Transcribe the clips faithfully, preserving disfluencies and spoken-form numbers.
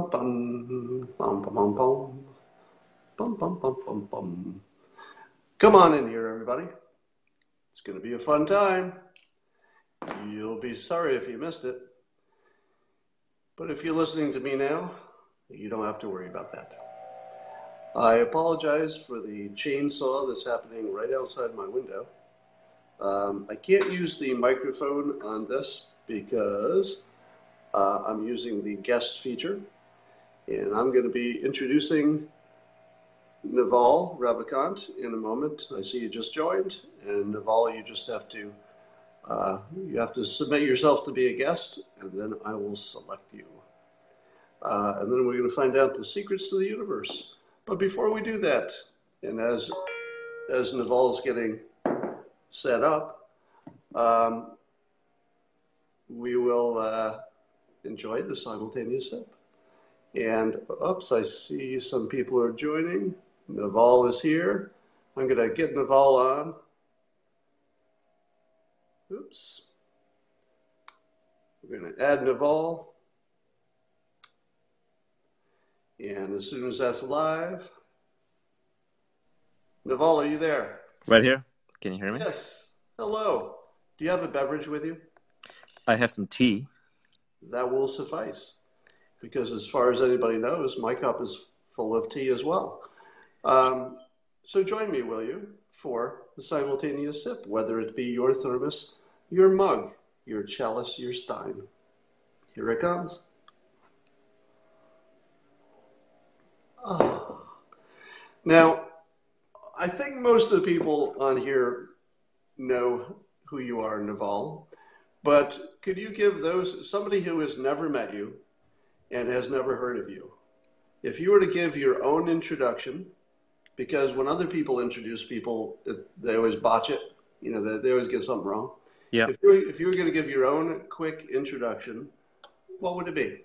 bum, bum, bum, bum, bum, bum, bum, bum, bum, bum. Come on in here, everybody. It's going to be a fun time. You'll be sorry if you missed it. But if you're listening to me now, you don't have to worry about that. I apologize for the chainsaw that's happening right outside my window. Um, I can't use the microphone on this because uh, I'm using the guest feature. And I'm going to be introducing Naval Ravikant in a moment. I see you just joined. And Naval, you just have to uh, you have to submit yourself to be a guest, and then I will select you. Uh, and then we're going to find out the secrets to the universe. But before we do that, and as as Naval's getting set up, um, we will uh, enjoy the simultaneous sip. And oops, I see some people are joining. Naval is here. I'm going to get Naval on. Oops. We're going to add Naval. And as soon as that's live, Naval, are you there? Right here. Can you hear me? Yes. Hello. Do you have a beverage with you? I have some tea. That will suffice. Because as far as anybody knows, my cup is full of tea as well. Um, so join me, will you, for the simultaneous sip, whether it be your thermos, your mug, your chalice, your stein. Here it comes. Oh. Now, I think most of the people on here know who you are, Naval, but could you give those, somebody who has never met you and has never heard of you, if you were to give your own introduction, because when other people introduce people, they always botch it, you know, they, they always get something wrong. Yeah. If you were, if you were going to give your own quick introduction, what would it be?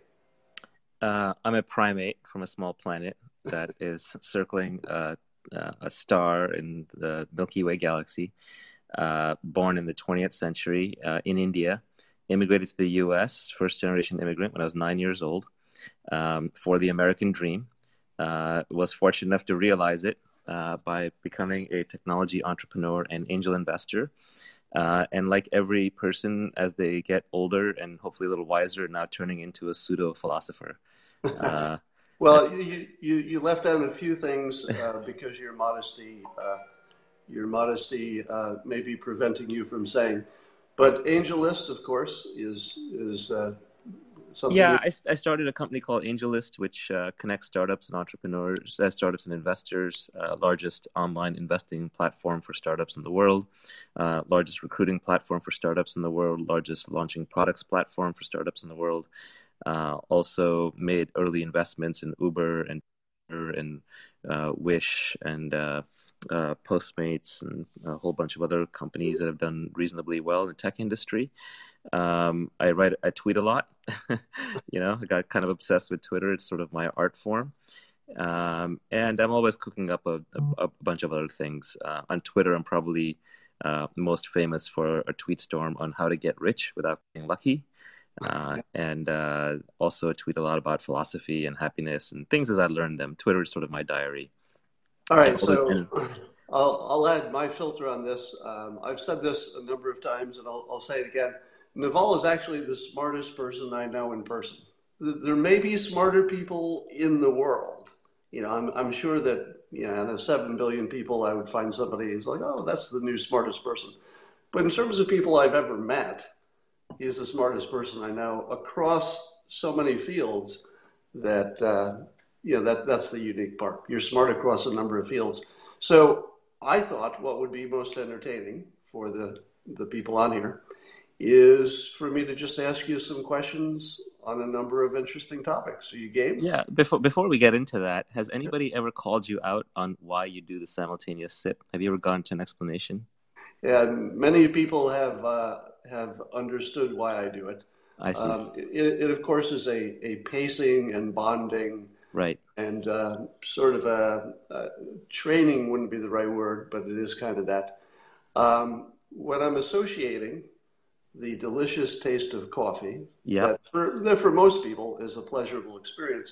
Uh, I'm a primate from a small planet that is circling uh, uh, a star in the Milky Way galaxy, uh, born in the twentieth century uh, in India, immigrated to the U S, first generation immigrant when I was nine years old, um, for the American dream. Uh, was fortunate enough to realize it uh, by becoming a technology entrepreneur and angel investor. Uh, and like every person, as they get older and hopefully a little wiser, now turning into a pseudo-philosopher. Uh, well, you, you, you left out a few things uh, because your modesty, uh, your modesty uh, may be preventing you from saying. But AngelList, of course, is is uh, something. Yeah, I, I started a company called AngelList, which uh, connects startups and entrepreneurs, uh, startups and investors, uh, largest online investing platform for startups in the world, uh, largest recruiting platform for startups in the world, largest launching products platform for startups in the world. Uh, also made early investments in Uber and and uh, Wish and uh, uh, Postmates and a whole bunch of other companies that have done reasonably well in the tech industry. Um, I write, I tweet a lot. You know, I got kind of obsessed with Twitter. It's sort of my art form. Um, and I'm always cooking up a, a, a bunch of other things. Uh, on Twitter, I'm probably uh, most famous for a tweet storm on how to get rich without getting lucky. Uh, and uh, also tweet a lot about philosophy and happiness and things as I learned them. Twitter is sort of my diary. All right, and, so and, I'll, I'll add my filter on this. Um, I've said this a number of times, and I'll, I'll say it again. Naval is actually the smartest person I know in person. There may be smarter people in the world. You know, I'm, I'm sure that, you know, out of seven billion people, I would find somebody who's like, oh, that's the new smartest person. But in terms of people I've ever met, he's the smartest person I know across so many fields that, uh, you know, that, that's the unique part. You're smart across a number of fields. So I thought what would be most entertaining for the, the people on here is for me to just ask you some questions on a number of interesting topics. Are you game? Yeah. Before before we get into that, has anybody ever called you out on why you do the simultaneous sip? Have you ever gone to an explanation? Yeah, many people have uh, have understood why I do it. I see. Um, it, it, of course, is a, a pacing and bonding, right, and uh, sort of a, a training wouldn't be the right word, but it is kind of that. Um, when I'm associating the delicious taste of coffee, yeah, that for, that for most people is a pleasurable experience,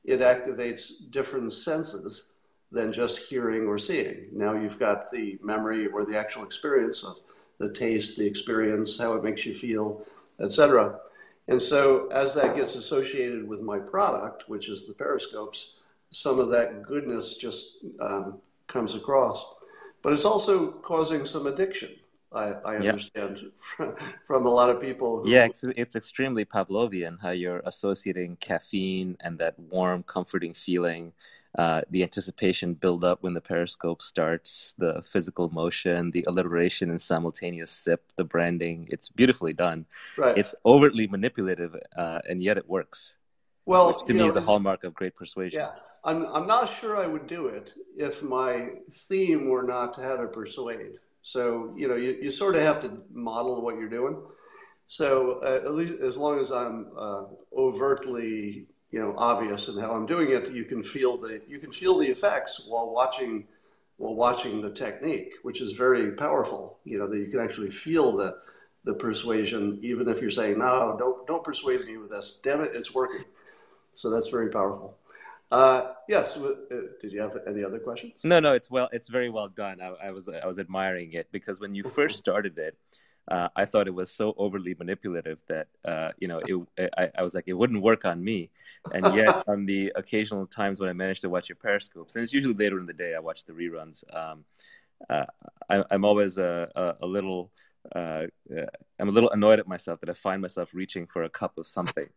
it activates different senses than just hearing or seeing. Now you've got the memory or the actual experience of the taste, the experience, how it makes you feel, et cetera. And so as that gets associated with my product, which is the periscopes, some of that goodness just um, comes across. But it's also causing some addiction, I, I understand, yep. from, from a lot of people. Who... Yeah, it's, it's extremely Pavlovian, how you're associating caffeine and that warm, comforting feeling, uh, the anticipation build up when the periscope starts, the physical motion, the alliteration and simultaneous sip, the branding. It's beautifully done. Right. It's overtly manipulative, uh, and yet it works. Well, which to me know, is the hallmark of great persuasion. Yeah, I'm, I'm not sure I would do it if my theme were not how to persuade. So, you know, you, you sort of have to model what you're doing. So uh, at least as long as I'm uh, overtly, you know, obvious in how I'm doing it, you can feel the you can feel the effects while watching while watching the technique, which is very powerful. You know, that you can actually feel the the persuasion, even if you're saying, no, don't don't persuade me with this. Damn it, it's working. So that's very powerful. Uh, yes. Uh, did you have any other questions? No, no. It's well. It's very well done. I, I was I was admiring it because when you first started it, uh, I thought it was so overly manipulative that uh, you know it. I, I was like, it wouldn't work on me. And yet, on the occasional times when I managed to watch your periscopes, and it's usually later in the day, I watch the reruns. Um, uh, I, I'm always a, a, a little. Uh, uh, I'm a little annoyed at myself that I find myself reaching for a cup of something.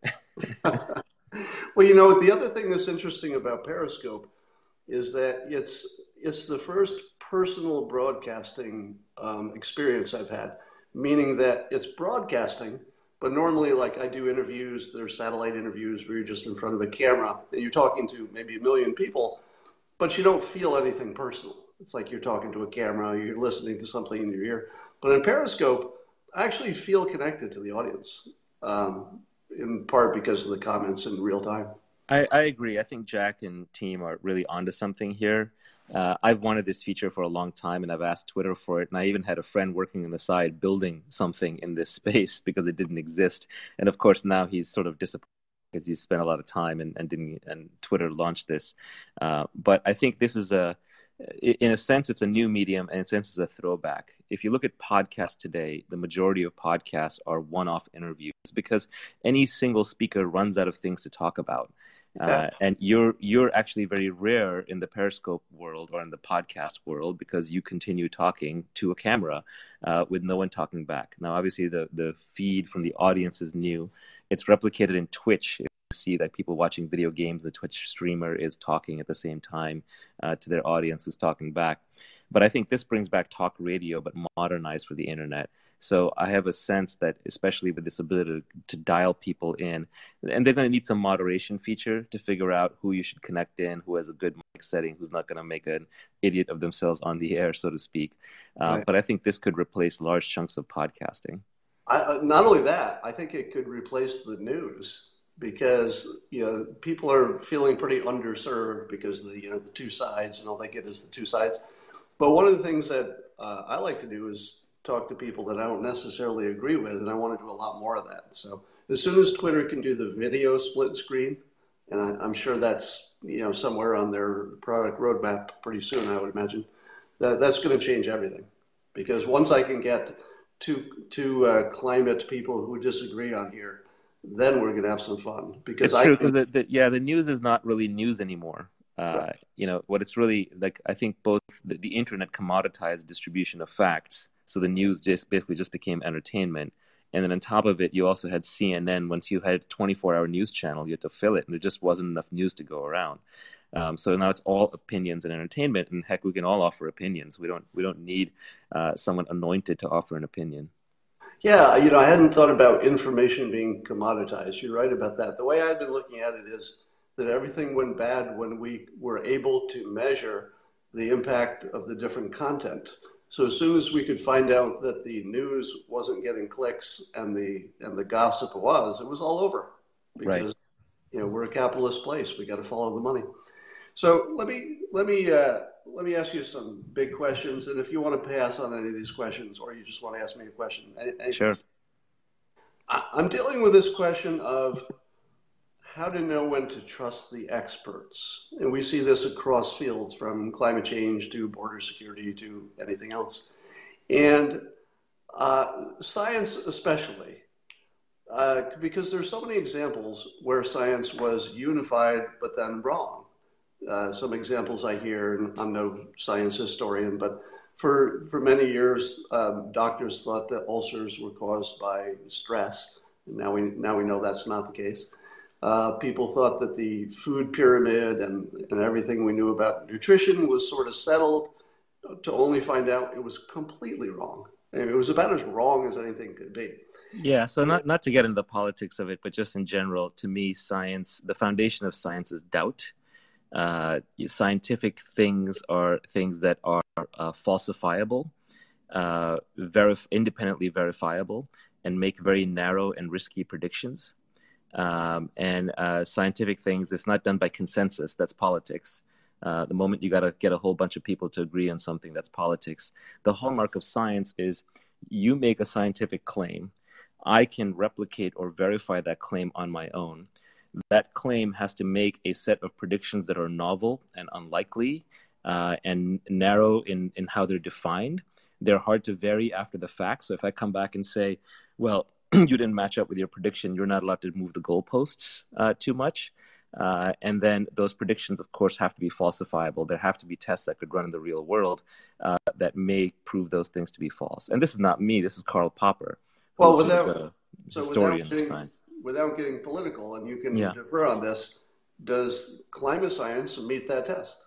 Well, you know, the other thing that's interesting about Periscope is that it's it's the first personal broadcasting um, experience I've had, meaning that it's broadcasting, but normally, like I do interviews, there's satellite interviews where you're just in front of a camera and you're talking to maybe a million people, but you don't feel anything personal. It's like you're talking to a camera, you're listening to something in your ear. But in Periscope, I actually feel connected to the audience. Um, in part because of the comments in real time. I, I agree. I think Jack and team are really onto something here. Uh, I've wanted this feature for a long time, and I've asked Twitter for it. And I even had a friend working on the side building something in this space because it didn't exist. And of course, now he's sort of disappointed because he spent a lot of time and, and didn't. And Twitter launched this. Uh, but I think this is a, in a sense, it's a new medium, and in a sense, it's a throwback. If you look at podcasts today, the majority of podcasts are one-off interviews because any single speaker runs out of things to talk about. Yeah. Uh, and you're you're actually very rare in the Periscope world or in the podcast world because you continue talking to a camera uh, with no one talking back. Now, obviously, the, the feed from the audience is new. It's replicated in Twitch. See that people watching video games, the Twitch streamer is talking at the same time uh, to their audience who's talking back. But I think this brings back talk radio, but modernized for the internet. So I have a sense that, especially with this ability to, to dial people in, and they're going to need some moderation feature to figure out who you should connect in, who has a good mic setting, who's not going to make an idiot of themselves on the air, so to speak. Uh, right. But I think this could replace large chunks of podcasting. I, not only that, I think it could replace the news. Because, you know, people are feeling pretty underserved because of the, you know, the two sides and all they get is the two sides. But one of the things that uh, I like to do is talk to people that I don't necessarily agree with, and I want to do a lot more of that. So as soon as Twitter can do the video split screen, and I, I'm sure that's, you know, somewhere on their product roadmap pretty soon, I would imagine, that that's going to change everything. Because once I can get two, two uh, climate people who disagree on here, then we're going to have some fun. Because it's I true, think, because the, the, yeah, the news is not really news anymore. Uh, right. You know, what it's really like, I think both the, the internet commoditized distribution of facts. So the news just basically just became entertainment. And then on top of it, you also had C N N. Once you had a twenty-four hour news channel, you had to fill it. And there just wasn't enough news to go around. Um, so now it's all opinions and entertainment. And heck, we can all offer opinions. We don't, we don't need uh, someone anointed to offer an opinion. Yeah, you know, I hadn't thought about information being commoditized. You're right about that. The way I've been looking at it is that everything went bad when we were able to measure the impact of the different content. So as soon as we could find out that the news wasn't getting clicks and the and the gossip was, it was all over. Because, right. you know, we're a capitalist place. We got to follow the money. So let me let me uh, let me ask you some big questions, and if you want to pass on any of these questions, or you just want to ask me a question, any, any sure. I, I'm dealing with this question of how to know when to trust the experts. And we see this across fields, from climate change to border security to anything else. And uh, science especially, uh, because there's so many examples where science was unified but then wrong. Uh, some examples I hear, and I'm no science historian, but for, for many years, um, doctors thought that ulcers were caused by stress. And now we, now we know that's not the case. Uh, people thought that the food pyramid and, and everything we knew about nutrition was sort of settled, to only find out it was completely wrong. And it was about as wrong as anything could be. Yeah, so not, not to get into the politics of it, but just in general, to me, science, the foundation of science is doubt. Uh, scientific things are things that are uh, falsifiable, uh, verif- independently verifiable, and make very narrow and risky predictions. Um, and uh, scientific things, it's not done by consensus. That's politics. Uh, the moment you got to get a whole bunch of people to agree on something, that's politics. The hallmark of science is you make a scientific claim. I can replicate or verify that claim on my own. That claim has to make a set of predictions that are novel and unlikely uh, and narrow in, in how they're defined. They're hard to vary after the fact. So if I come back and say, well, you didn't match up with your prediction, you're not allowed to move the goalposts uh, too much. Uh, and then those predictions, of course, have to be falsifiable. There have to be tests that could run in the real world uh, that may prove those things to be false. And this is not me. This is Karl Popper, Well, who's without, sort of a so historian without getting, of science. without getting political, and you can Yeah. defer on this, does climate science meet that test?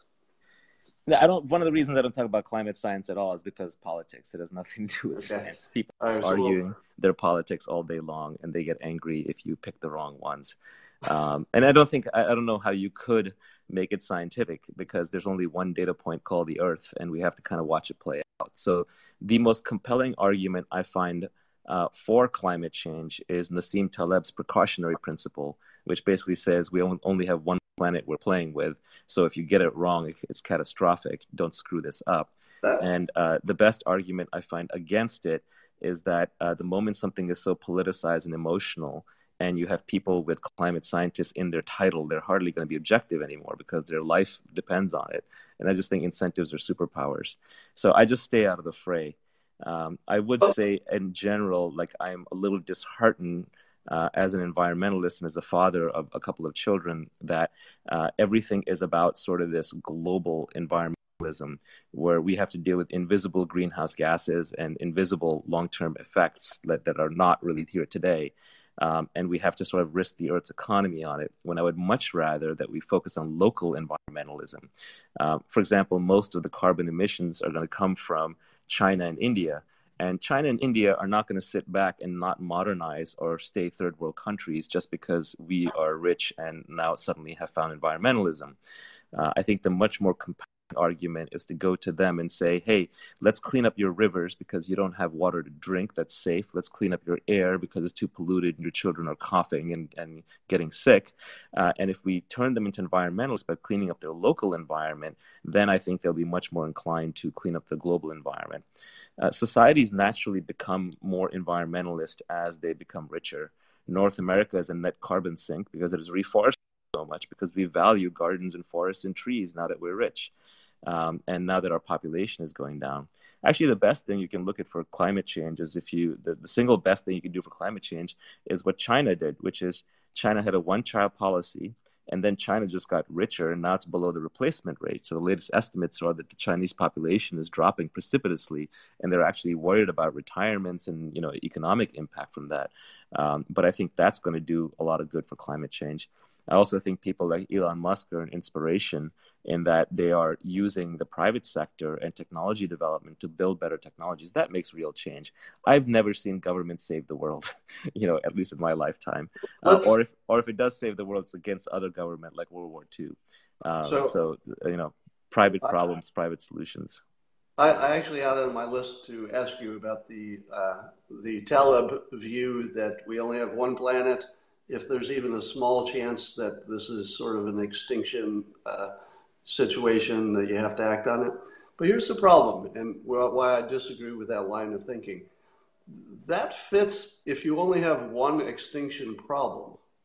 I don't. One of the reasons I don't talk about climate science at all is because politics. It has nothing to do with Okay. science. People All are right, so arguing we'll, their politics all day long, and they get angry if you pick the wrong ones. Um, and I don't think I, I don't know how you could make it scientific, because there's only one data point called the Earth, and we have to kind of watch it play out. So the most compelling argument I find uh, for climate change is Nassim Taleb's precautionary principle, which basically says we only have one planet we're playing with. So if you get it wrong, it's catastrophic. Don't screw this up. that, And uh, the best argument I find against it is that uh, the moment something is so politicized and emotional, and you have people with climate scientists in their title, they're hardly going to be objective anymore because their life depends on it. And I just think incentives are superpowers. So I just stay out of the fray. Um, I would say in general, like, I'm a little disheartened uh, as an environmentalist and as a father of a couple of children, that uh, everything is about sort of this global environmentalism where we have to deal with invisible greenhouse gases and invisible long-term effects that, that are not really here today. Um, and we have to sort of risk the Earth's economy on it, when I would much rather that we focus on local environmentalism. Uh, for example, most of the carbon emissions are going to come from China and India. And China and India are not going to sit back and not modernize or stay third world countries just because we are rich and now suddenly have found environmentalism. Uh, I think the much more compelling argument is to go to them and say, hey, let's clean up your rivers because you don't have water to drink that's safe. Let's clean up your air because it's too polluted and your children are coughing and, and getting sick. Uh, and if we turn them into environmentalists by cleaning up their local environment, then I think they'll be much more inclined to clean up the global environment. Uh, societies naturally become more environmentalist as they become richer. North America is a net carbon sink because it is reforested so much, because we value gardens and forests and trees now that we're rich. Um, and now that our population is going down. Actually, the best thing you can look at for climate change is if you, the, the single best thing you can do for climate change is what China did, which is China had a one-child policy, and then China just got richer, and now it's below the replacement rate. So the latest estimates are that the Chinese population is dropping precipitously, and they're actually worried about retirements and, you know, economic impact from that. Um, but I think that's going to do a lot of good for climate change. I also think people like Elon Musk are an inspiration in that they are using the private sector and technology development to build better technologies. That makes real change. I've never seen government save the world, you know, at least in my lifetime. Uh, or if or if it does save the world, it's against other government like World War Two. Um, so, so, you know, private I, problems, private solutions. I, I actually had on my list to ask you about the uh, the Taleb view that we only have one planet. If there's even a small chance that this is sort of an extinction uh, situation, that you have to act on it. But here's the problem, and why I disagree with that line of thinking. That fits if you only have one extinction problem.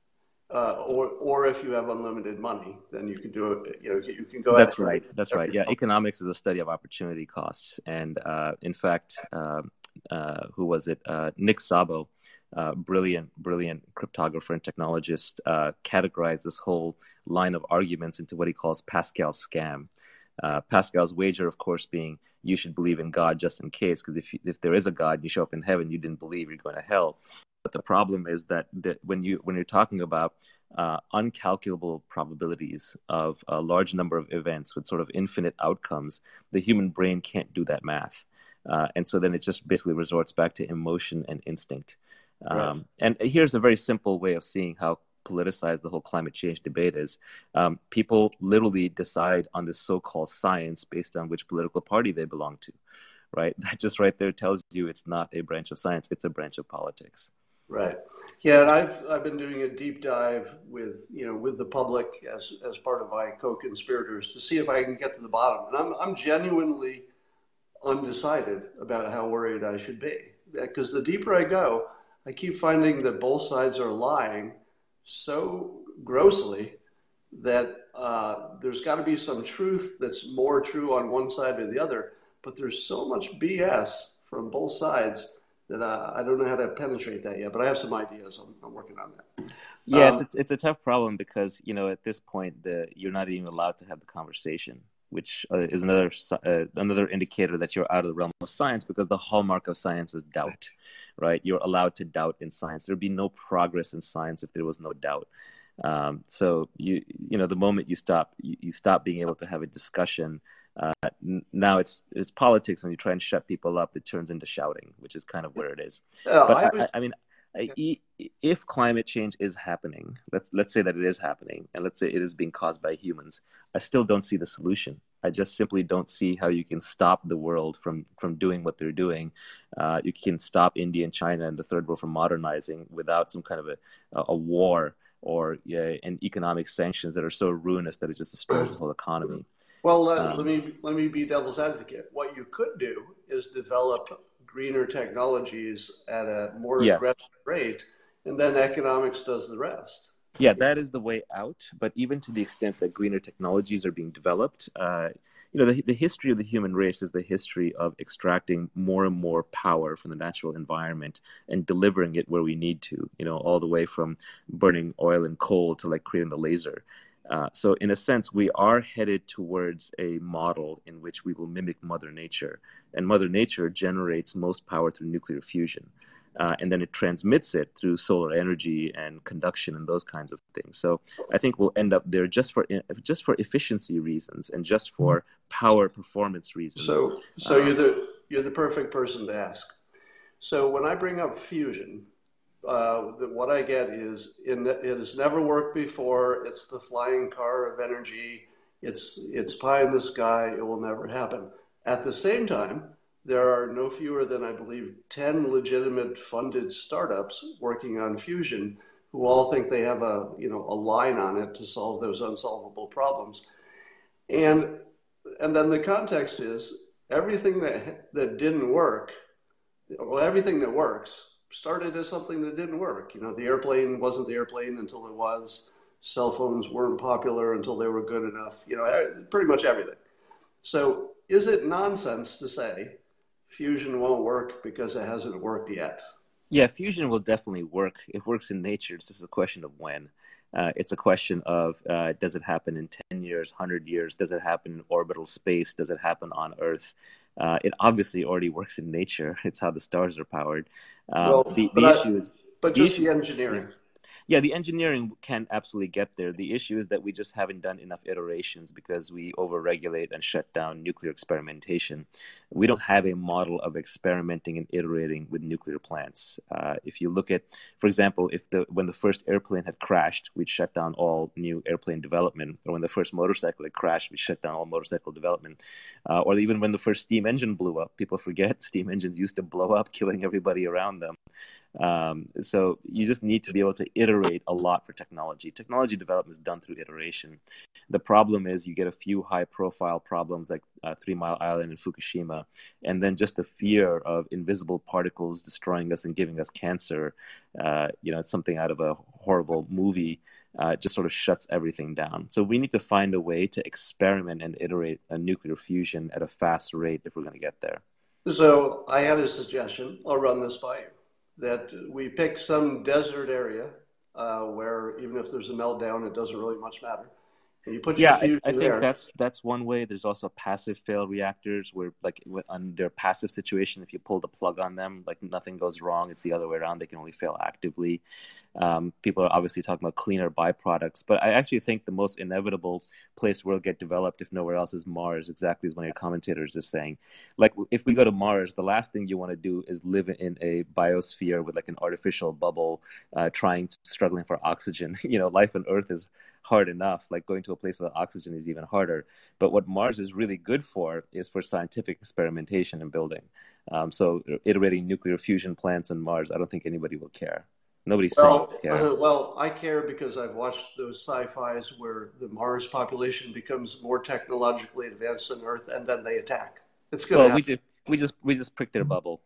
Uh, or, or if you have unlimited money, then you can do it. You know, you can go That's after right. That's right. every. Yeah, economics is a study of opportunity costs, and uh, in fact, uh, uh, who was it? Uh, Nick Szabo, uh, brilliant, brilliant cryptographer and technologist, uh, categorized this whole line of arguments into what he calls Pascal's scam. Uh, Pascal's wager, of course, being you should believe in God just in case, because if you, if there is a God, you show up in heaven, you didn't believe, you're going to hell. But the problem is that, that when you when you're talking about uh, uncalculable probabilities of a large number of events with sort of infinite outcomes, the human brain can't do that math, uh, and so then it just basically resorts back to emotion and instinct. Um, Right. And here's a very simple way of seeing how politicized the whole climate change debate is. Um, people literally decide on this so-called science based on which political party they belong to, right? That just right there tells you it's not a branch of science; it's a branch of politics. Right. Yeah, and I've I've been doing a deep dive with you know with the public as as part of my co-conspirators to see if I can get to the bottom. And I'm I'm genuinely undecided about how worried I should be. Because the deeper I go, I keep finding that both sides are lying so grossly that uh, there's got to be some truth that's more true on one side or the other. But there's so much B S from both sides that uh, I don't know how to penetrate that yet. But I have some ideas. I'm, I'm working on that. Yeah, Um, it's, it's a tough problem because, you know, at this point, the you're not even allowed to have the conversation, which uh, is another uh, another indicator that you're out of the realm of science, because the hallmark of science is doubt, right? You're allowed to doubt in science. There'd be no progress in science if there was no doubt. Um, so you you know the moment you stop you, you stop being able to have a discussion. Uh, n- now it's it's politics. When you try and shut people up, it turns into shouting, which is kind of where it is. uh, But I I, was. I I mean, I- if climate change is happening, let's let's say that it is happening, and let's say it is being caused by humans, I still don't see the solution. I just simply don't see how you can stop the world from from doing what they're doing. Uh, you can stop India and China and the third world from modernizing without some kind of a a war or yeah, and economic sanctions that are so ruinous that it just destroys the whole economy. Well, let, let Um, me let me be devil's advocate. What you could do is develop greener technologies at a more yes, aggressive rate, and then economics does the rest. yeah, that is the way out. But even to the extent that greener technologies are being developed, uh, you know, the, the history of the human race is the history of extracting more and more power from the natural environment and delivering it where we need to, you know, all the way from burning oil and coal to like creating the laser. Uh, so in a sense, we are headed towards a model in which we will mimic Mother Nature. And Mother Nature generates most power through nuclear fusion. Uh, and then it transmits it through solar energy and conduction and those kinds of things. So I think we'll end up there just for just for efficiency reasons and just for power performance reasons. So, so Um, you're the you're the perfect person to ask. So when I bring up fusion, uh, the, what I get is in, it has never worked before. It's the flying car of energy. It's it's pie in the sky. It will never happen. At the same time, there are no fewer than I believe ten legitimate funded startups working on fusion who all think they have a you know a line on it to solve those unsolvable problems. And and then the context is everything that that didn't work, well, everything that works started as something that didn't work. You know, the airplane wasn't the airplane until it was. Cell phones weren't popular until they were good enough. You know, pretty much everything. So, is it nonsense to say fusion won't work because it hasn't worked yet? Yeah, fusion will definitely work. It works in nature. It's just a question of when. Uh, it's a question of uh, does it happen in ten years, one hundred years? Does it happen in orbital space? Does it happen on Earth? Uh, it obviously already works in nature. It's how the stars are powered. Um, Well, the but the I, issue is but the just issue. the Yeah. engineering. Yeah, the engineering can absolutely get there. The issue is that we just haven't done enough iterations because we overregulate and shut down nuclear experimentation. We don't have a model of experimenting and iterating with nuclear plants. Uh, if you look at, for example, if the when the first airplane had crashed, we'd shut down all new airplane development. Or when the first motorcycle had crashed, we shut down all motorcycle development. Uh, or even when the first steam engine blew up, people forget steam engines used to blow up, killing everybody around them. Um, so you just need to be able to iterate a lot for technology. Technology development is done through iteration. The problem is you get a few high-profile problems like uh, Three Mile Island and Fukushima, and then just the fear of invisible particles destroying us and giving us cancer. Uh, you know, it's something out of a horrible movie. uh, just sort of shuts everything down. So we need to find a way to experiment and iterate a nuclear fusion at a fast rate if we're going to get there. So I had a suggestion. I'll run this by you. That we pick some desert area uh, where even if there's a meltdown, it doesn't really much matter. And you put your Yeah, I, fusion I think there. that's that's one way. There's also passive fail reactors where, like, under a passive situation, if you pull the plug on them, like nothing goes wrong. It's the other way around. They can only fail actively. Um, people are obviously talking about cleaner byproducts, but I actually think the most inevitable place where it'll get developed, if nowhere else, is Mars. Exactly as one of your commentators is saying. Like, if we go to Mars, the last thing you want to do is live in a biosphere with like an artificial bubble, uh, trying struggling for oxygen. You know, life on Earth is hard enough. Like, going to a place without oxygen is even harder. But what Mars is really good for is for scientific experimentation and building. Um, so iterating nuclear fusion plants on Mars, I don't think anybody will care. Nobody's Well, saying they care. uh, well, I care because I've watched those sci-fis where the Mars population becomes more technologically advanced than Earth, and then they attack. It's going Well, to we happen. just we just we just pricked their bubble.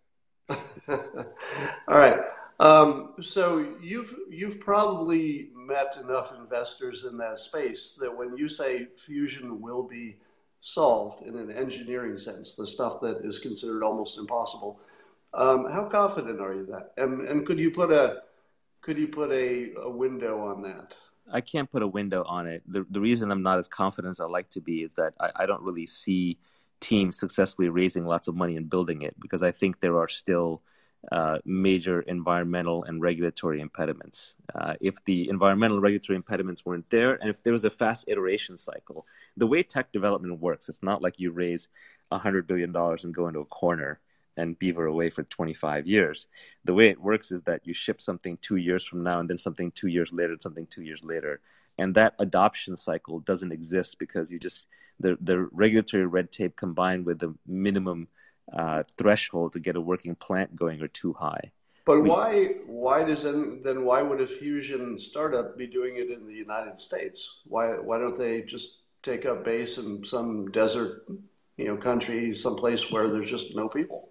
All right. Um, so you've you've probably met enough investors in that space that when you say fusion will be solved in an engineering sense, the stuff that is considered almost impossible, um, how confident are you that? And and could you put a could you put a, a window on that? I can't put a window on it. The the reason I'm not as confident as I like to be is that I, I don't really see teams successfully raising lots of money and building it, because I think there are still uh, major environmental and regulatory impediments. Uh, if the environmental and regulatory impediments weren't there, and if there was a fast iteration cycle, the way tech development works, it's not like you raise one hundred billion dollars and go into a corner and beaver away for twenty-five years. The way it works is that you ship something two years from now, and then something two years later, and something two years later. And that adoption cycle doesn't exist because you just, the, the regulatory red tape combined with the minimum uh, threshold to get a working plant going are too high. But We, why why does then then why would a fusion startup be doing it in the United States? Why why don't they just take up base in some desert, you know, country, someplace where there's just no people?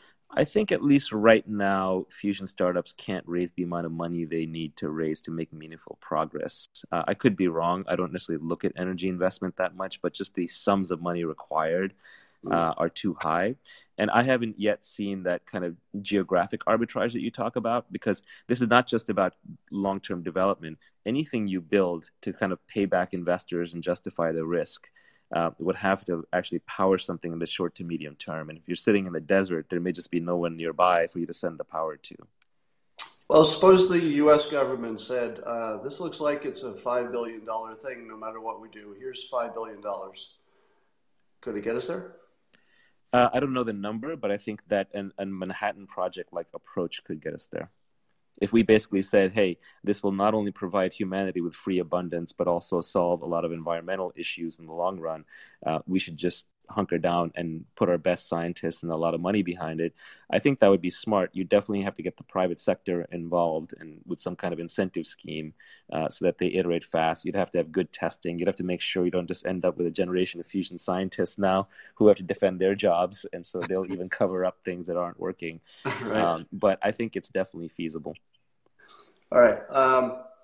I think at least right now, fusion startups can't raise the amount of money they need to raise to make meaningful progress. Uh, I could be wrong. I don't necessarily look at energy investment that much, but just the sums of money required uh, are too high. And I haven't yet seen that kind of geographic arbitrage that you talk about, because this is not just about long-term development. Anything you build to kind of pay back investors and justify the risk Uh, would have to actually power something in the short to medium term. And if you're sitting in the desert, there may just be no one nearby for you to send the power to. Well, suppose the U S government said, uh, this looks like it's a five billion dollars thing no matter what we do. Here's five billion dollars. Could it get us there? Uh, I don't know the number, but I think that an, a Manhattan Project-like approach could get us there. If we basically said, hey, this will not only provide humanity with free abundance, but also solve a lot of environmental issues in the long run, uh, we should just hunker down and put our best scientists and a lot of money behind it. I think that would be smart. You definitely have to get the private sector involved and with some kind of incentive scheme uh, so that they iterate fast. You'd have to have good testing. You'd have to make sure you don't just end up with a generation of fusion scientists now who have to defend their jobs, and so they'll even cover up things that aren't working. Right. Um, but I think it's definitely feasible. All right. Um,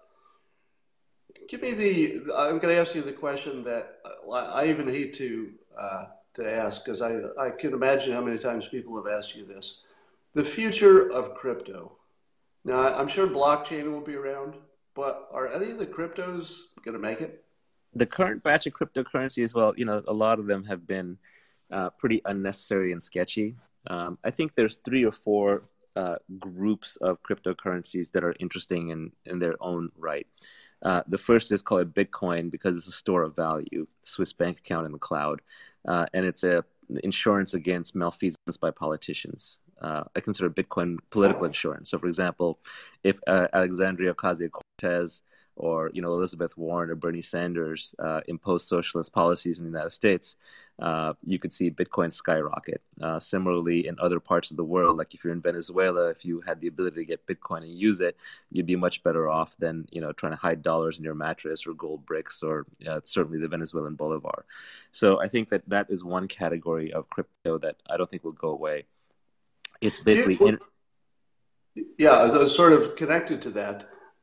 give me the, I'm going to ask you the question that I even hate to uh, to ask, because I, I can imagine how many times people have asked you this. The future of crypto. Now, I'm sure blockchain will be around, but are any of the cryptos going to make it? The current batch of cryptocurrencies, well, you know, a lot of them have been uh, pretty unnecessary and sketchy. Um, I think there's three or four uh, groups of cryptocurrencies that are interesting in, in their own right. Uh, the first is called Bitcoin because it's a store of value, Swiss bank account in the cloud, uh, and it's a insurance against malfeasance by politicians. Uh, I consider Bitcoin political insurance. So, for example, if uh, Alexandria Ocasio-Cortez or you know Elizabeth Warren or Bernie Sanders uh, impose socialist policies in the United States, uh, you could see Bitcoin skyrocket. Uh, similarly, in other parts of the world, like if you're in Venezuela, if you had the ability to get Bitcoin and use it, you'd be much better off than you know trying to hide dollars in your mattress or gold bricks or uh, certainly the Venezuelan bolivar. So I think that that is one category of crypto that I don't think will go away. It's basically... Yeah, yeah, sort of connected to that.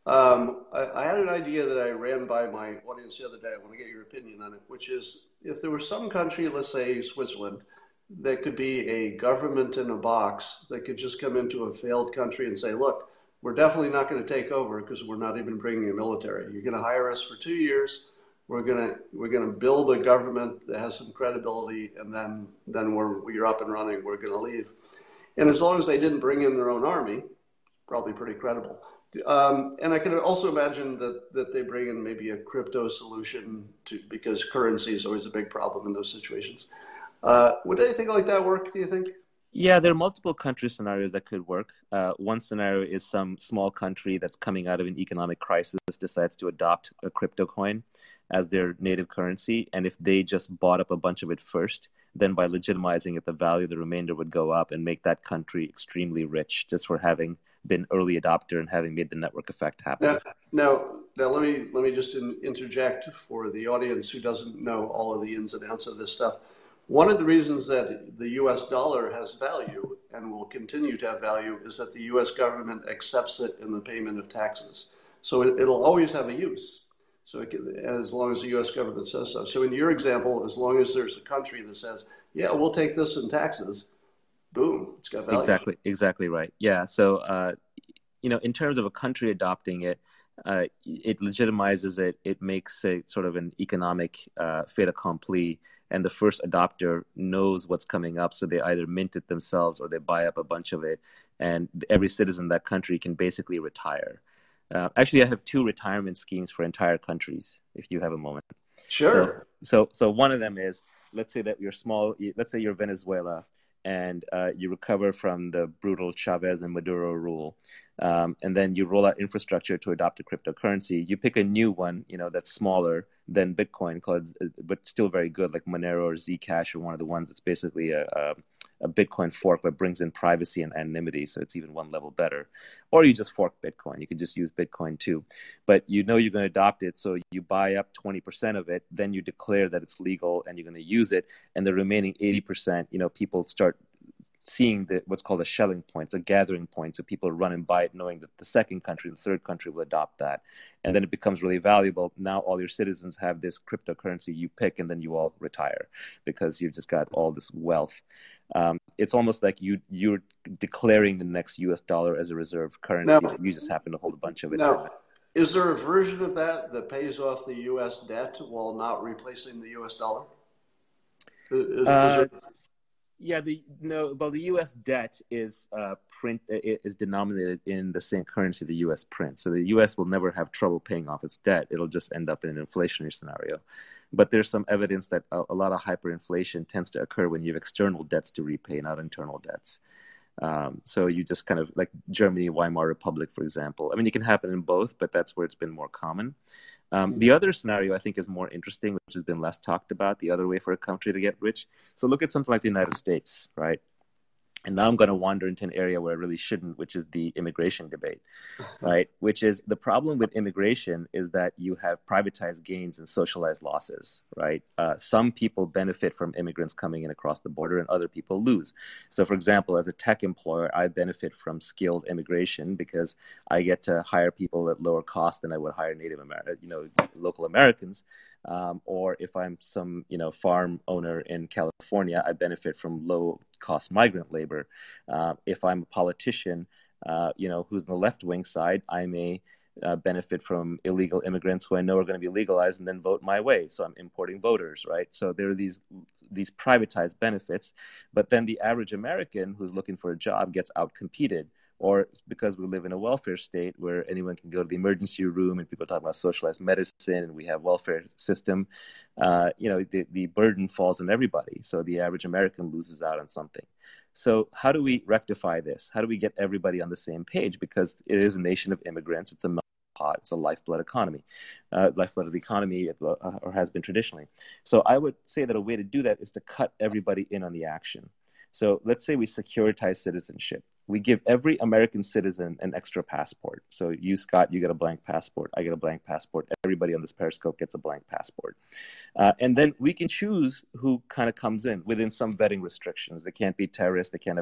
Um, I, I had an idea that I ran by my audience the other day. I want to get your opinion on it, which is if there was some country, let's say Switzerland, that could be a government in a box that could just come into a failed country and say, look, we're definitely not going to take over because we're not even bringing a military. You're going to hire us for two years. We're going to we're going to build a government that has some credibility, and then then we're we're up and running. We're going to leave. And as long as they didn't bring in their own army, probably pretty credible. Um, and I can also imagine that, that they bring in maybe a crypto solution to, because currency is always a big problem in those situations. Uh, would anything like that work, do you think? Yeah, there are multiple country scenarios that could work. Uh, one scenario is some small country that's coming out of an economic crisis decides to adopt a crypto coin as their native currency. And if they just bought up a bunch of it first, then by legitimizing it, the value of the remainder would go up and make that country extremely rich just for having been early adopter and having made the network effect happen. Now, now, now let me let me just in, interject for the audience who doesn't know all of the ins and outs of this stuff. One of the reasons that the U S dollar has value and will continue to have value is that the U S government accepts it in the payment of taxes. So it, it'll always have a use. So it can, as long as the U S government says so. So in your example, as long as there's a country that says, yeah, we'll take this in taxes, boom, it's got value. Exactly, exactly right. Yeah. So, uh, you know, in terms of a country adopting it, uh, it legitimizes it. It makes it sort of an economic uh, fait accompli. And the first adopter knows what's coming up. So they either mint it themselves or they buy up a bunch of it. And every citizen in that country can basically retire. Uh, actually, I have two retirement schemes for entire countries, if you have a moment. Sure. So, so, so one of them is, let's say that you're small, let's say you're Venezuela, and uh, you recover from the brutal Chavez and Maduro rule. Um, and then you roll out infrastructure to adopt a cryptocurrency. You pick a new one, you know, that's smaller than Bitcoin, called, but still very good, like Monero or Zcash, or one of the ones that's basically a, a, a Bitcoin fork, but brings in privacy and anonymity, so it's even one level better. Or you just fork Bitcoin. You could just use Bitcoin too. But you know you're going to adopt it, so you buy up twenty percent of it, then you declare that it's legal and you're going to use it, and the remaining eighty percent, you know, people start seeing the, what's called a Schelling point, a gathering point. So people run and buy it knowing that the second country, the third country will adopt that. And then it becomes really valuable. Now all your citizens have this cryptocurrency you pick, and then you all retire because you've just got all this wealth. Um, it's almost like you, you're declaring the next U S dollar as a reserve currency. Now, you just happen to hold a bunch of it. Now, is there a version of that that pays off the U S debt while not replacing the U S dollar? Is, is uh, there... Yeah, the no. Well, the U S debt is uh, print is denominated in the same currency the U S prints. So the U S will never have trouble paying off its debt. It'll just end up in an inflationary scenario. But there's some evidence that a, a lot of hyperinflation tends to occur when you have external debts to repay, not internal debts. Um, so you just kind of like Germany, Weimar Republic, for example. I mean, it can happen in both, but that's where it's been more common. Um, the other scenario I think is more interesting, which has been less talked about, the other way for a country to get rich. So look at something like the United States, right? And now I'm going to wander into an area where I really shouldn't, which is the immigration debate, right? Which is the problem with immigration is that you have privatized gains and socialized losses, right? Uh, some people benefit from immigrants coming in across the border and other people lose. So for example, as a tech employer, I benefit from skilled immigration because I get to hire people at lower cost than I would hire Native American, you know, local Americans. Um, or if I'm some, you know, farm owner in California, I benefit from low cost migrant labor. Uh, if I'm a politician, uh, you know, who's on the left wing side, I may uh, benefit from illegal immigrants who I know are going to be legalized and then vote my way. So I'm importing voters, right? So there are these these privatized benefits, but then the average American who's looking for a job gets outcompeted. Or because we live in a welfare state where anyone can go to the emergency room and people talk about socialized medicine and we have welfare system, uh, you know, the, the burden falls on everybody. So the average American loses out on something. So how do we rectify this? How do we get everybody on the same page? Because it is a nation of immigrants. It's a melting pot. It's a lifeblood economy, uh, lifeblood of the economy, uh, or has been traditionally. So I would say that a way to do that is to cut everybody in on the action. So let's say we securitize citizenship. We give every American citizen an extra passport. So you, Scott, you get a blank passport. I get a blank passport. Everybody on this Periscope gets a blank passport. Uh, and then we can choose who kind of comes in within some vetting restrictions. They can't be terrorists. They can't have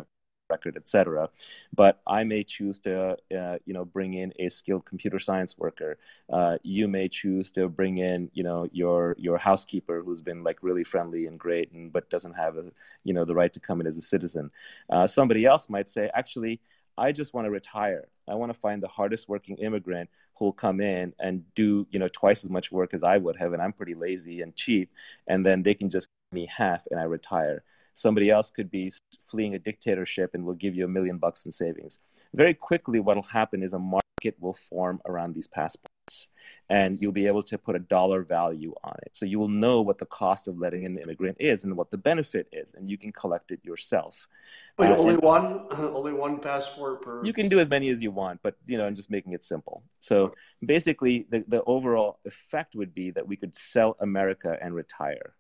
record, et cetera. But I may choose to, uh, you know, bring in a skilled computer science worker. Uh, you may choose to bring in, you know, your your housekeeper who's been like really friendly and great, and but doesn't have a, you know, the right to come in as a citizen. Uh, somebody else might say, actually, I just want to retire. I want to find the hardest working immigrant who will come in and do, you know, twice as much work as I would have, and I'm pretty lazy and cheap, and then they can just give me half and I retire. Somebody else could be fleeing a dictatorship and will give you a million bucks in savings. Very quickly, what will happen is a market will form around these passports, and you'll be able to put a dollar value on it. So you will know what the cost of letting in the immigrant is and what the benefit is, and you can collect it yourself. Wait, Uh, only one, only one passport per. You can do as many as you want, but you know, I'm just making it simple. So Okay. basically, the, the overall effect would be that we could sell America and retire.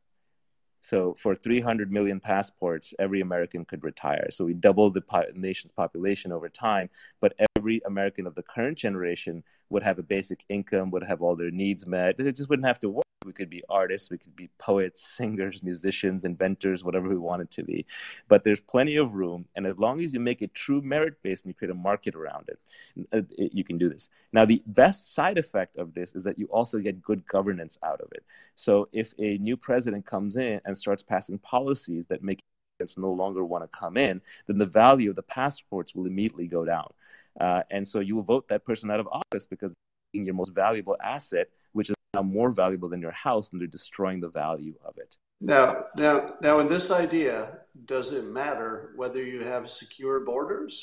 So for three hundred million passports, every American could retire. So we doubled the po- nation's population over time, but every American of the current generation would have a basic income, would have all their needs met. They just wouldn't have to work. We could be artists, we could be poets, singers, musicians, inventors, whatever we wanted to be. But there's plenty of room. And as long as you make it true merit-based and you create a market around it, you can do this. Now, the best side effect of this is that you also get good governance out of it. So if a new president comes in and starts passing policies that make immigrants no longer want to come in, then the value of the passports will immediately go down. Uh, and so you will vote that person out of office because they're your most valuable asset, which is now more valuable than your house, and they're destroying the value of it. Now, now, now, in this idea, does it matter whether you have secure borders,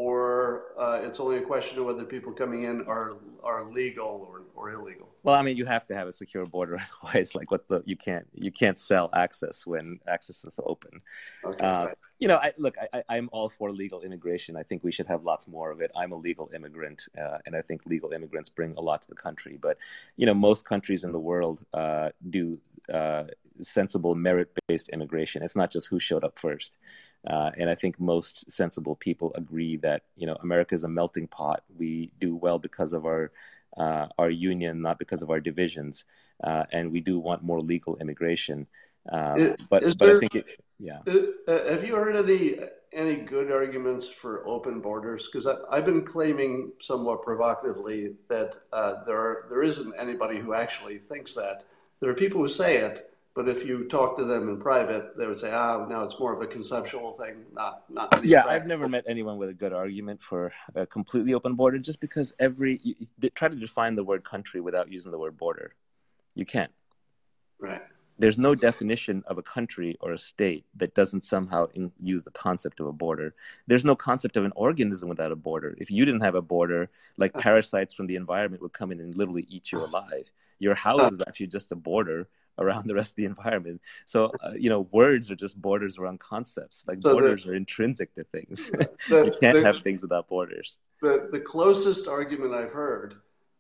or uh, it's only a question of whether people coming in are are legal or, or illegal? Well, I mean, you have to have a secure border, otherwise, like, what's the you can't you can't sell access when access is open. Okay, Uh, right. you know, I, look, I, I'm all for legal immigration. I think we should have lots more of it. I'm a legal immigrant, uh, and I think legal immigrants bring a lot to the country. But, you know, most countries in the world uh, do uh, sensible merit-based immigration. It's not just who showed up first. Uh, and I think most sensible people agree that, you know, America is a melting pot. We do well because of our uh, our union, not because of our divisions. Uh, and we do want more legal immigration. Um, Is, but is but I there? think it, yeah. Uh, have you heard any any good arguments for open borders? Because I've been claiming somewhat provocatively that uh, there are, there isn't anybody who actually thinks that. There are people who say it, but if you talk to them in private, they would say, "Ah, now it's more of a conceptual thing, not not any Yeah, I've never practical." met anyone with a good argument for a completely open border, just because every you, you, try to define the word country without using the word border. You can't. Right. There's no definition of a country or a state that doesn't somehow in, use the concept of a border. There's no concept of an organism without a border. If you didn't have a border, like parasites from the environment would come in and literally eat you alive. Your house is actually just a border around the rest of the environment. So, uh, you know, words are just borders around concepts. Like So borders the are intrinsic to things. the, You can't the, have things without borders. the the closest argument I've heard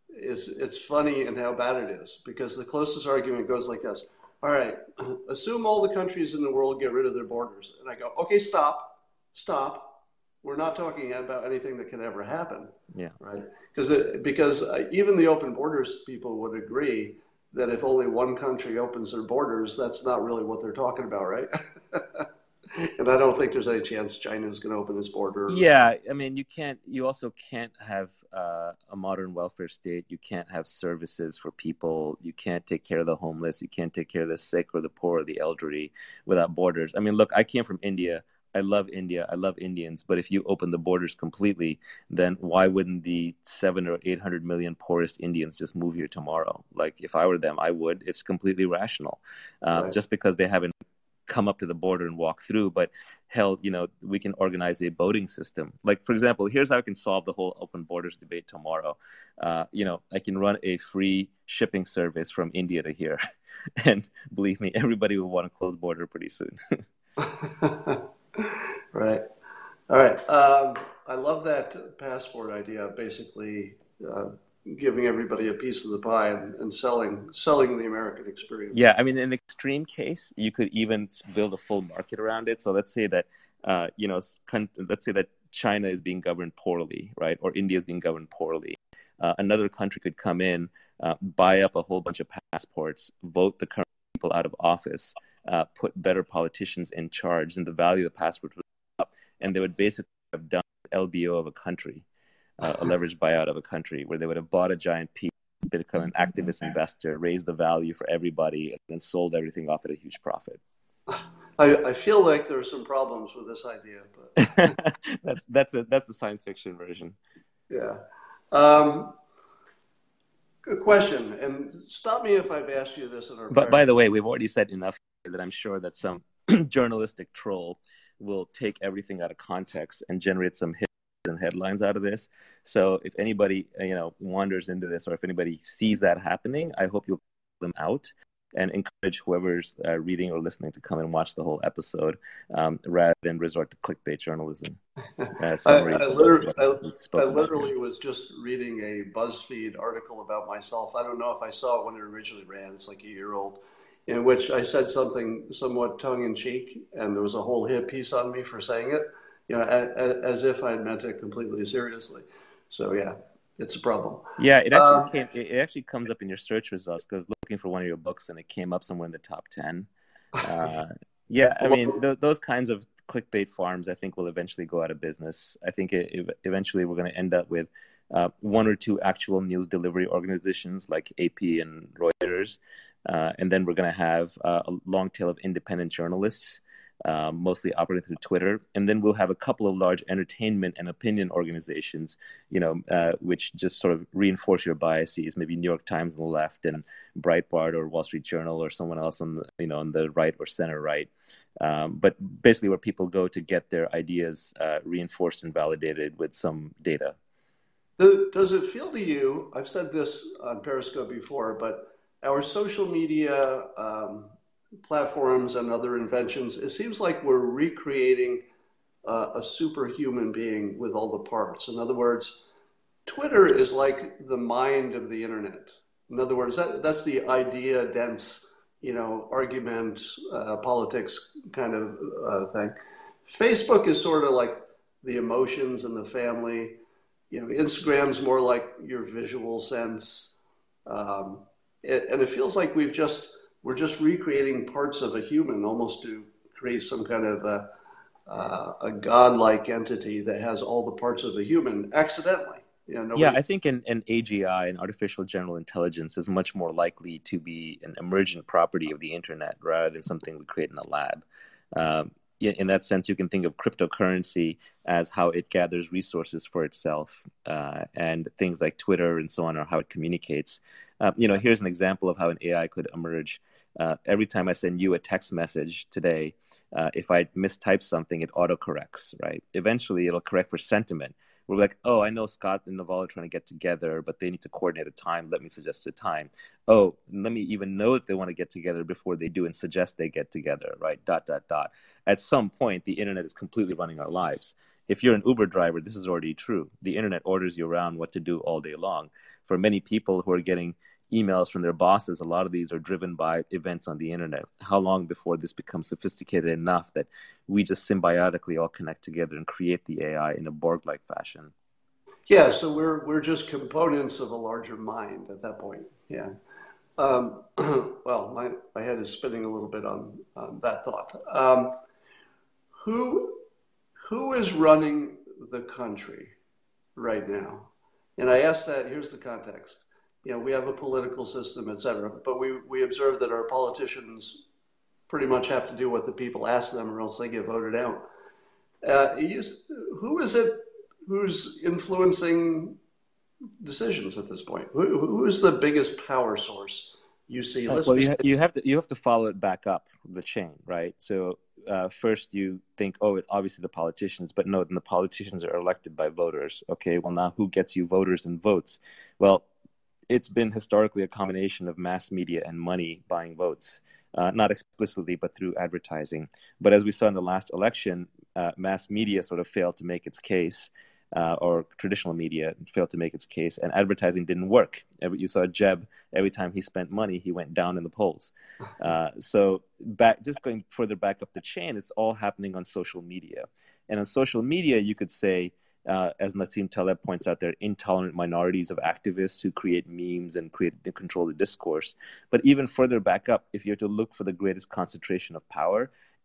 is it's funny and how bad it is, because the closest argument goes like this. All right, assume all the countries in the world get rid of their borders. And I go, okay, stop, stop. We're not talking about anything that can ever happen. Yeah. Right? Because because uh, even the open borders people would agree that if only one country opens their borders, that's not really what they're talking about, right? And I don't think there's any chance China's going to open this border. Yeah, I mean, you can't. You also can't have uh, a modern welfare state. You can't have services for people. You can't take care of the homeless. You can't take care of the sick or the poor or the elderly without borders. I mean, look, I came from India. I love India. I love Indians. But if you open the borders completely, then why wouldn't the seven or eight hundred million poorest Indians just move here tomorrow? Like, if I were them, I would. It's completely rational. Uh, Right. just because they haven't come up to the border and walk through, but hell, you know, we can organize a voting system. Like, for example, here's how I can solve the whole open borders debate tomorrow. Uh, you know, I can run a free shipping service from India to here. And believe me, everybody will want to close border pretty soon. Right. All right. Um, I love that passport idea, basically uh, giving everybody a piece of the pie and, and selling selling the American experience. Yeah, I mean, in an extreme case, you could even build a full market around it. So let's say that, uh, you know, let's say that China is being governed poorly, right? Or India is being governed poorly. Uh, another country could come in, uh, buy up a whole bunch of passports, vote the current people out of office, uh, put better politicians in charge, and the value of the passport would go up. and they would basically have done L B O of a country, uh, a leveraged buyout of a country, where they would have bought a giant piece, become an activist investor, raised the value for everybody, and then sold everything off at a huge profit. I, I feel like there are some problems with this idea, but that's that's a that's the science fiction version. Yeah. Um, good question, and stop me if I've asked you this in our. But by the way, we've already said enough that I'm sure that some journalistic troll will take everything out of context and generate some hits and headlines out of this. So if anybody you know wanders into this, or if anybody sees that happening, I hope you'll call them out and encourage whoever's uh, reading or listening to come and watch the whole episode, um, rather than resort to clickbait journalism. Uh, I, I, literally, I, I literally was just reading a BuzzFeed article about myself. I don't know if I saw it when it originally ran. It's like a year old, in which I said something somewhat tongue-in-cheek, and there was a whole hit piece on me for saying it, you know, as, as if I meant it completely seriously. So yeah. It's a problem. Yeah, it actually um, came, it actually comes up in your search results, because looking for one of your books and it came up somewhere in the top ten. Uh, yeah, I mean, th- those kinds of clickbait farms, I think, will eventually go out of business. I think it, it, eventually we're going to end up with uh, one or two actual news delivery organizations like A P and Reuters, uh, and then we're going to have uh, a long tail of independent journalists. Um, mostly operating through Twitter, and then we'll have a couple of large entertainment and opinion organizations, you know, uh, which just sort of reinforce your biases. Maybe New York Times on the left, and Breitbart or Wall Street Journal, or someone else on the, you know, on the right or center right. Um, but basically, where people go to get their ideas uh, reinforced and validated with some data. Does it feel to you? I've said this on Periscope before, but our social media Um, platforms and other inventions, it seems like we're recreating uh, a superhuman being with all the parts. In other words, Twitter is like the mind of the internet. In other words, that, that's the idea dense, you know, argument, uh, politics kind of uh, thing. Facebook is sort of like the emotions and the family. You know, Instagram's more like your visual sense. Um, it, and it feels like we've just We're just recreating parts of a human, almost to create some kind of a, uh, a godlike entity that has all the parts of a human accidentally. You know, nobody... Yeah, I think an, an A G I, an artificial general intelligence, is much more likely to be an emergent property of the internet rather than something we create in a lab. Um, in, in that sense, you can think of cryptocurrency as how it gathers resources for itself, uh, and things like Twitter and so on are how it communicates. Uh, you know, here's an example of how an A I could emerge. Uh, every time I send you a text message today, uh, if I mistype something, it autocorrects, right? Eventually, it'll correct for sentiment. We're like, oh, I know Scott and Naval are trying to get together, but they need to coordinate a time. Let me suggest a time. Oh, let me even know that they want to get together before they do and suggest they get together, right? Dot, dot, dot. At some point, the internet is completely running our lives. If you're an Uber driver, this is already true. The internet orders you around what to do all day long. For many people who are getting emails from their bosses, a lot of these are driven by events on the internet. How long before this becomes sophisticated enough that we just symbiotically all connect together and create the A I in a Borg-like fashion? Yeah, so we're we're just components of a larger mind at that point. Yeah. Um, well, my, my head is spinning a little bit on, on that thought. Um, who who is running the country right now? And I ask that, here's the context. You know, we have a political system, et cetera, but we, we observe that our politicians pretty much have to do what the people ask them or else they get voted out. Uh, you, who is it who's influencing decisions at this point? Who, who is the biggest power source you see? Uh, well, you, ha- you have to you have to follow it back up the chain, right? So uh, first you think, oh, it's obviously the politicians, but no, then the politicians are elected by voters. Okay, well now who gets you voters and votes? Well, it's been historically a combination of mass media and money buying votes, uh, not explicitly, but through advertising. But as we saw in the last election, uh, mass media sort of failed to make its case, uh, or traditional media failed to make its case, and advertising didn't work. Every, you saw Jeb, every time he spent money, he went down in the polls. Uh, so back, just going further back up the chain, it's all happening on social media. And on social media, you could say, Uh, as Nassim Taleb points out, there are intolerant minorities of activists who create memes and create and control the discourse. But even further back up, if you have to look for the greatest concentration of power,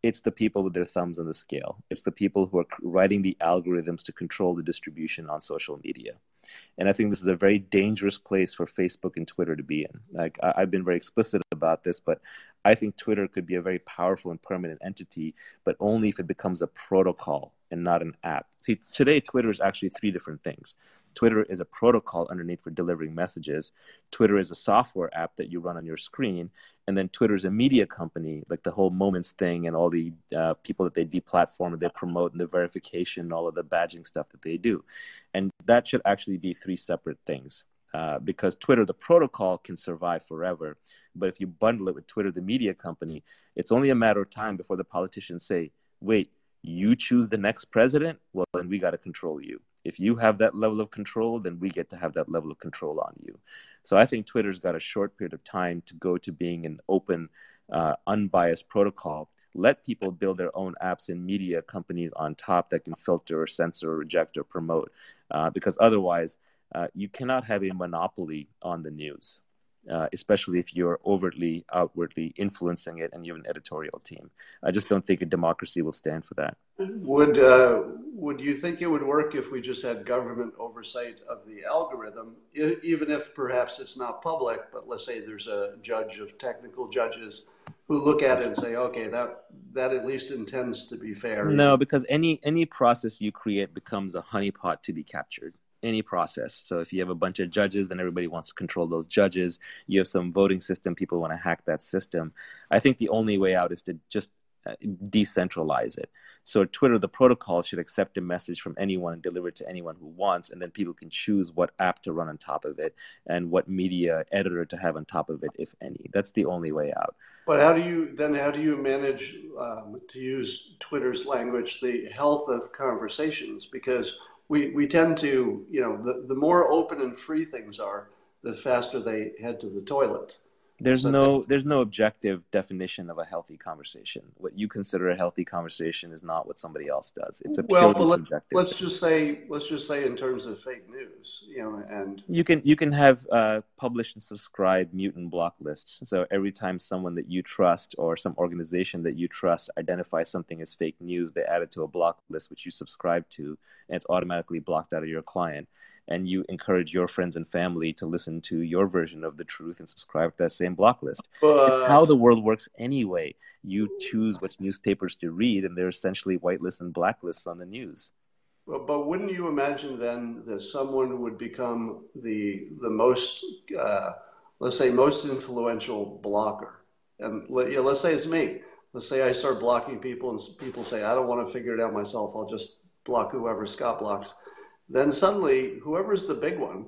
It's the people with their thumbs on the scale. It's the people who are writing the algorithms to control the distribution on social media. And I think this is a very dangerous place for Facebook and Twitter to be in. Like I, I've been very explicit about this, but I think Twitter could be a very powerful and permanent entity, but only if it becomes a protocol and not an app. See, today Twitter is actually three different things. Twitter is a protocol underneath for delivering messages. Twitter is a software app that you run on your screen. And then Twitter is a media company, like the whole Moments thing and all the uh, people that they deplatform and they promote and the verification and all of the badging stuff that they do. And that should actually be three separate things. Uh, because Twitter, the protocol, can survive forever. But if you bundle it with Twitter, the media company, it's only a matter of time before the politicians say, wait, you choose the next president? Well, then we got to control you. If you have that level of control, then we get to have that level of control on you. So I think Twitter's got a short period of time to go to being an open, uh, unbiased protocol. Let people build their own apps and media companies on top that can filter or censor or reject or promote. Uh, because otherwise, uh, you cannot have a monopoly on the news. Uh, especially if you're overtly, outwardly influencing it and you have an editorial team. I just don't think a democracy will stand for that. Would uh, would you think it would work if we just had government oversight of the algorithm, e- even if perhaps it's not public, but let's say there's a judge of technical judges who look at it and say, okay, that that at least intends to be fair. No, because any any process you create becomes a honeypot to be captured. Any process. So if you have a bunch of judges, then everybody wants to control those judges. You have some voting system, people want to hack that system. I think the only way out is to just uh, decentralize it. So Twitter, the protocol, should accept a message from anyone and deliver it to anyone who wants, and then people can choose what app to run on top of it and what media editor to have on top of it, if any. That's the only way out. But how do you then how do you manage, um, to use Twitter's language, the health of conversations? Because We we tend to, you know, the, the more open and free things are, the faster they head to the toilet. There's So no that, there's no objective definition of a healthy conversation. What you consider a healthy conversation is not what somebody else does. It's a well, purely let, subjective let's thing. just say let's just say in terms of fake news, you know, and You can you can have uh, publish and subscribe mute and block lists. So every time someone that you trust or some organization that you trust identifies something as fake news, they add it to a block list which you subscribe to, and it's automatically blocked out of your client. And you encourage your friends and family to listen to your version of the truth and subscribe to that same block list. It's but how the world works anyway. You choose which newspapers to read, and they're essentially whitelists and blacklists on the news. but, but wouldn't you imagine then that someone would become the the most uh, let's say most influential blocker? And let, you know, let's say it's me. Let's say I start blocking people, and people say I don't want to figure it out myself. I'll just block whoever Scott blocks. Then suddenly, whoever's the big one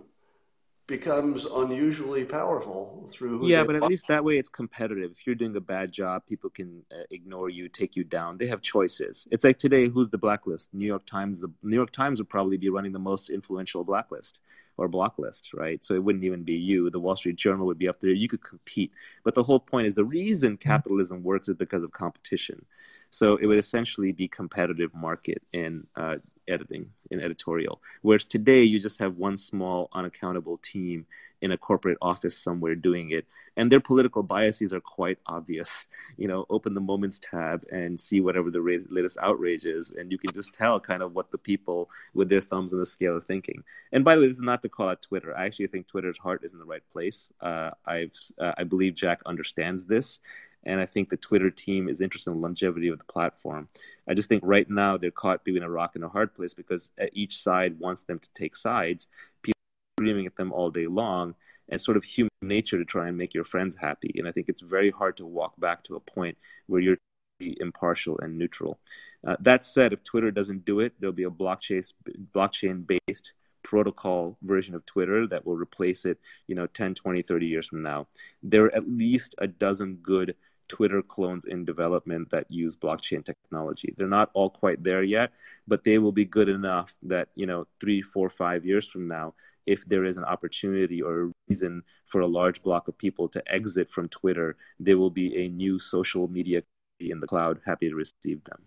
becomes unusually powerful through who Yeah, they but at block. least that way it's competitive. If you're doing a bad job, people can uh, ignore you, take you down. They have choices. It's like today, who's the blacklist? New York Times. The New York Times would probably be running the most influential blacklist or block list, right? So it wouldn't even be you. The Wall Street Journal would be up there. You could compete. But the whole point is the reason capitalism works is because of competition. So it would essentially be competitive market in uh, editing, in editorial. Whereas today, you just have one small, unaccountable team in a corporate office somewhere doing it. And their political biases are quite obvious. You know, open the Moments tab and see whatever the ra- latest outrage is. And you can just tell kind of what the people with their thumbs on the scale are thinking. And by the way, this is not to call out Twitter. I actually think Twitter's heart is in the right place. Uh, I've, uh, I believe Jack understands this. And I think the Twitter team is interested in the longevity of the platform. I just think right now they're caught between a rock and a hard place because each side wants them to take sides. People are screaming at them all day long, and sort of human nature to try and make your friends happy. And I think it's very hard to walk back to a point where you're impartial and neutral. Uh, that said, if Twitter doesn't do it, there'll be a blockchain blockchain-based protocol version of Twitter that will replace it, you know, ten, twenty, thirty years from now. There are at least a dozen good Twitter clones in development that use blockchain technology. They're not all quite there yet, but they will be good enough that, you know, three, four, five years from now, if there is an opportunity or a reason for a large block of people to exit from Twitter, there will be a new social media in the cloud happy to receive them.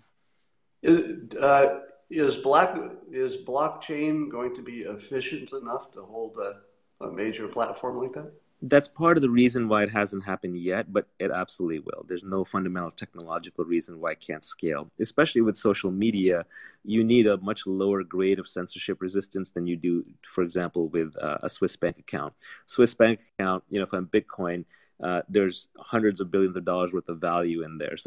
Is, uh, is black is blockchain going to be efficient enough to hold a, a major platform like that? That's part of the reason why it hasn't happened yet, but it absolutely will. There's no fundamental technological reason why it can't scale. Especially with social media, you need a much lower grade of censorship resistance than you do, for example, with uh, a Swiss bank account. Swiss bank account, you know, if I'm Bitcoin, uh, there's hundreds of billions of dollars worth of value in there. So